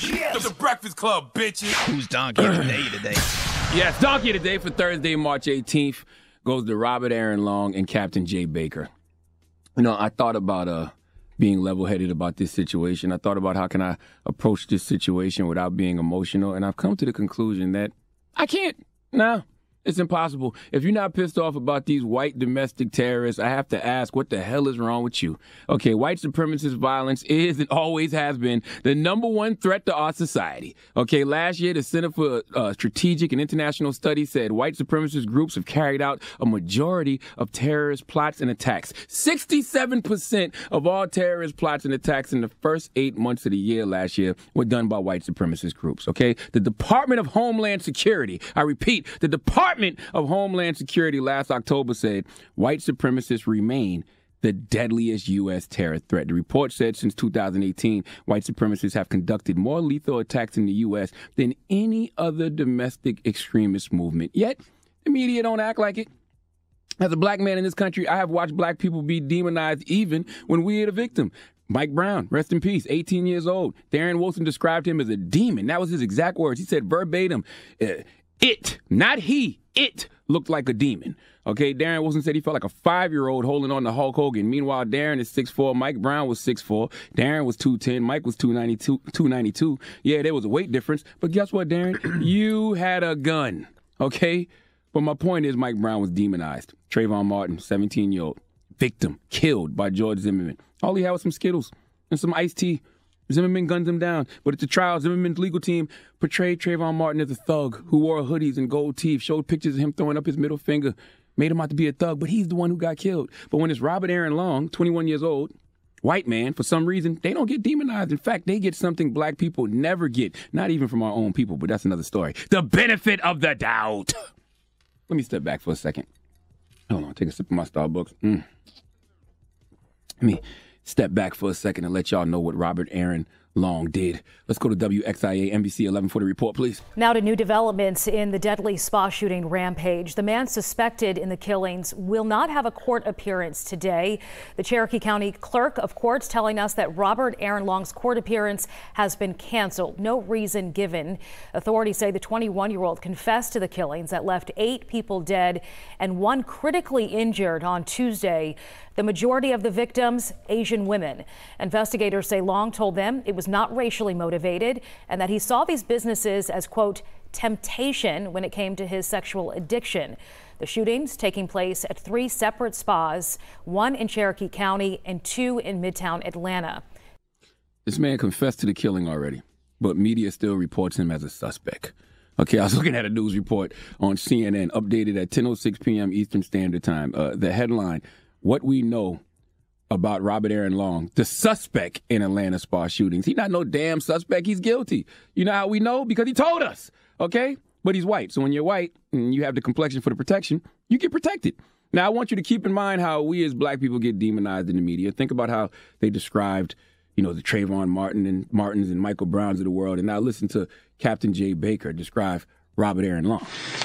Yes. The Breakfast Club, bitches. Who's Donkey of the Day today? Yes, Donkey of the Day for Thursday, March 18th goes to Robert Aaron Long and Captain Jay Baker. You know, I thought about being level-headed about this situation. I thought about how can I approach this situation without being emotional, and I've come to the conclusion that I can't. No. It's impossible. If you're not pissed off about these white domestic terrorists, I have to ask, what the hell is wrong with you? Okay, white supremacist violence is and always has been the number one threat to our society. Okay, last year, the Center for Strategic and International Studies said white supremacist groups have carried out a majority of terrorist plots and attacks. 67% of all terrorist plots and attacks in the first 8 months of the year last year were done by white supremacist groups. Okay, the Department of Homeland Security, I repeat, the Department of Homeland Security last October said white supremacists remain the deadliest U.S. terror threat. The report said since 2018, white supremacists have conducted more lethal attacks in the U.S. than any other domestic extremist movement. Yet, the media don't act like it. As a black man in this country, I have watched black people be demonized even when we are the victim. Mike Brown, rest in peace, 18 years old. Darren Wilson described him as a demon. That was his exact words. He said verbatim, it, not he, it looked like a demon. Okay, Darren Wilson said he felt like a 5-year-old holding on to Hulk Hogan. Meanwhile, Darren is 6'4", Mike Brown was 6'4", Darren was 210, Mike was 292. Yeah, there was a weight difference, but guess what, Darren? You had a gun, okay? But my point is Mike Brown was demonized. Trayvon Martin, 17-year-old, victim, killed by George Zimmerman. All he had was some Skittles and some iced tea. Zimmerman guns him down. But at the trial, Zimmerman's legal team portrayed Trayvon Martin as a thug who wore hoodies and gold teeth, showed pictures of him throwing up his middle finger, made him out to be a thug, but he's the one who got killed. But when it's Robert Aaron Long, 21 years old, white man, for some reason, they don't get demonized. In fact, they get something black people never get, not even from our own people, but that's another story. The benefit of the doubt. Let me step back for a second. Hold on, take a sip of my Starbucks. Let me step back for a second and let y'all know what Robert Aaron Long did. Let's go to WXIA NBC 11 for the report, please. Now to new developments in the deadly spa shooting rampage. The man suspected in the killings will not have a court appearance today. The Cherokee County Clerk of Courts telling us that Robert Aaron Long's court appearance has been canceled. No reason given. Authorities say the 21-year-old confessed to the killings that left 8 people dead and 1 critically injured on Tuesday. The majority of the victims, Asian women. Investigators say Long told them it was not racially motivated and that he saw these businesses as, quote, temptation when it came to his sexual addiction. The shootings taking place at 3 separate spas, 1 in Cherokee County and 2 in Midtown Atlanta. This man confessed to the killing already, but media still reports him as a suspect. Okay, I was looking at a news report on CNN, updated at 10:06 p.m. Eastern Standard Time. The headline, what we know about Robert Aaron Long, the suspect in Atlanta spa shootings. He's not no damn suspect. He's guilty. You know how we know? Because he told us, okay? But he's white. So when you're white and you have the complexion for the protection, you get protected. Now, I want you to keep in mind how we as black people get demonized in the media. Think about how they described, you know, the Trayvon Martins and Michael Browns of the world. And now listen to Captain Jay Baker describe Robert Aaron Long.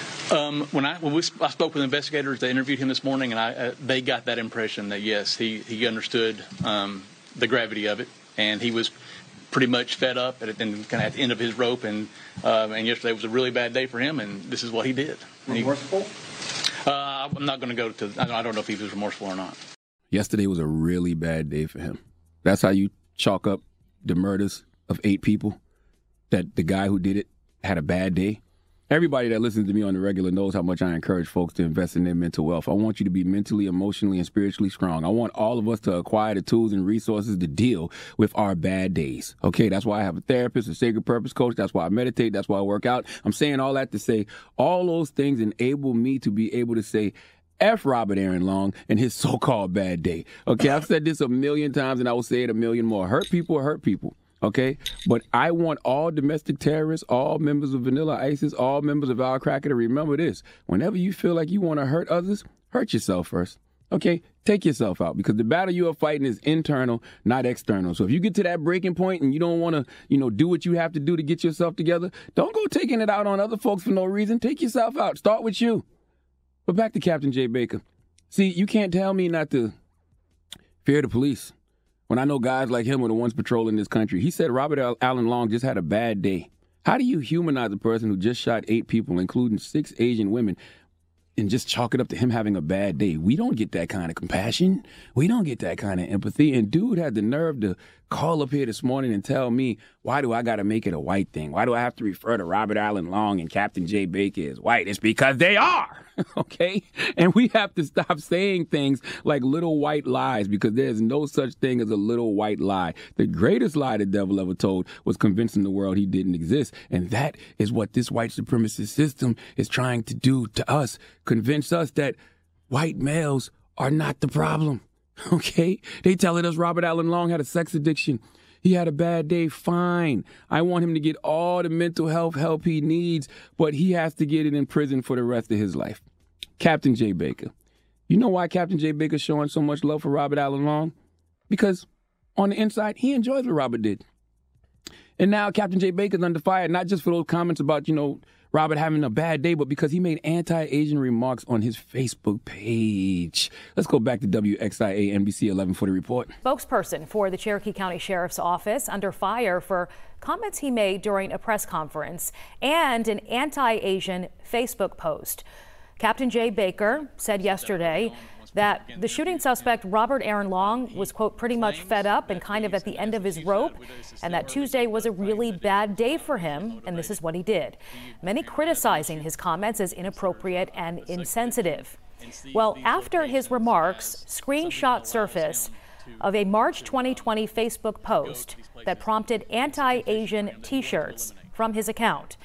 I spoke with investigators, they interviewed him this morning, and they got that impression that, yes, he understood the gravity of it, and he was pretty much fed up and kind of at the end of his rope, and yesterday was a really bad day for him, and this is what he did. Remorseful? I'm not going to go to, I don't know if he was remorseful or not. Yesterday was a really bad day for him. That's how you chalk up the murders of 8 people, that the guy who did it had a bad day. Everybody that listens to me on the regular knows how much I encourage folks to invest in their mental wealth. I want you to be mentally, emotionally, and spiritually strong. I want all of us to acquire the tools and resources to deal with our bad days. Okay, that's why I have a therapist, a sacred purpose coach. That's why I meditate. That's why I work out. I'm saying all that to say all those things enable me to be able to say, F Robert Aaron Long and his so-called bad day. Okay, I've said this a million times and I will say it a million more. Hurt people are hurt people. Okay, but I want all domestic terrorists, all members of Vanilla ISIS, all members of Al Qaeda to remember this. Whenever you feel like you want to hurt others, hurt yourself first. Okay, take yourself out, because the battle you are fighting is internal, not external. So if you get to that breaking point and you don't want to, do what you have to do to get yourself together, don't go taking it out on other folks for no reason. Take yourself out. Start with you. But back to Captain Jay Baker. See, you can't tell me not to fear the police when I know guys like him are the ones patrolling this country. He said Robert Allen Long just had a bad day. How do you humanize a person who just shot 8 people, including 6 Asian women, and just chalk it up to him having a bad day? We don't get that kind of compassion. We don't get that kind of empathy. And dude had the nerve to call up here this morning and tell me, why do I got to make it a white thing? Why do I have to refer to Robert Allen Long and Captain Jay Baker as white? It's because they are, okay? And we have to stop saying things like little white lies, because there's no such thing as a little white lie. The greatest lie the devil ever told was convincing the world he didn't exist. And that is what this white supremacist system is trying to do to us, convince us that white males are not the problem. Okay? They telling us Robert Allen Long had a sex addiction. He had a bad day. Fine. I want him to get all the mental health help he needs, but he has to get it in prison for the rest of his life. Captain Jay Baker. You know why Captain Jay Baker's showing so much love for Robert Allen Long? Because on the inside, he enjoys what Robert did. And now Captain Jay Baker's under fire, not just for those comments about, Robert having a bad day, but because he made anti-Asian remarks on his Facebook page. Let's go back to WXIA NBC 11 for the report. Spokesperson for the Cherokee County Sheriff's Office under fire for comments he made during a press conference and an anti-Asian Facebook post. Captain Jay Baker said yesterday that the shooting suspect, Robert Aaron Long, was, quote, pretty much fed up and kind of at the end of his rope, and that Tuesday was a really bad day for him, and this is what he did. Many criticizing his comments as inappropriate and insensitive. Well, after his remarks, screenshots surfaced of a March 2020 Facebook post that prompted anti-Asian T-shirts from his account.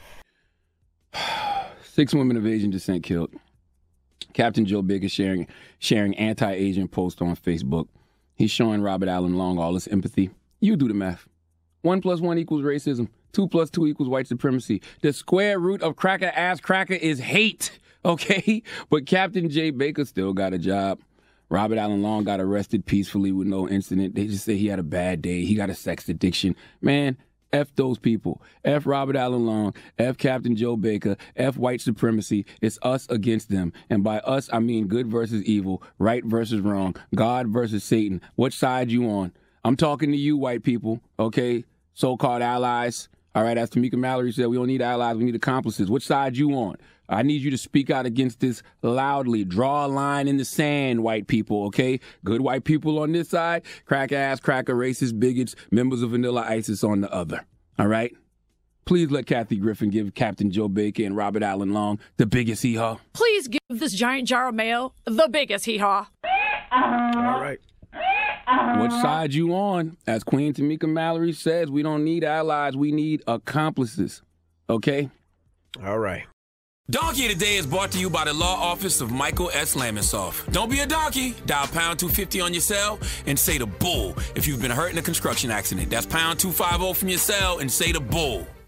6 women of Asian descent killed. Captain Joe Baker sharing anti-Asian posts on Facebook. He's showing Robert Allen Long all his empathy. You do the math. 1 + 1 equals racism. 2 + 2 equals white supremacy. The square root of cracker ass cracker is hate, okay? But Captain Jay Baker still got a job. Robert Allen Long got arrested peacefully with no incident. They just say he had a bad day. He got a sex addiction. Man, F those people. F Robert Allen Long. F Captain Joe Baker. F white supremacy. It's us against them. And by us, I mean good versus evil, right versus wrong, God versus Satan. Which side you on? I'm talking to you, white people, okay? So-called allies. All right, as Tamika Mallory said, we don't need allies, we need accomplices. Which side you on? I need you to speak out against this loudly. Draw a line in the sand, white people, okay? Good white people on this side, cracker-ass, cracker, racist, bigots, members of Vanilla ISIS on the other, all right? Please let Kathy Griffin give Captain Joe Baker and Robert Allen Long the biggest hee-haw. Please give this giant jar of mayo the biggest hee-haw. All right. Which side you on? As Queen Tamika Mallory says, we don't need allies, we need accomplices, okay? All right. Donkey of the Day is brought to you by the law office of Michael S. Lamonsoff. Don't be a donkey. Dial pound 250 on your cell and say the bull if you've been hurt in a construction accident. That's pound 250 from your cell and say the bull.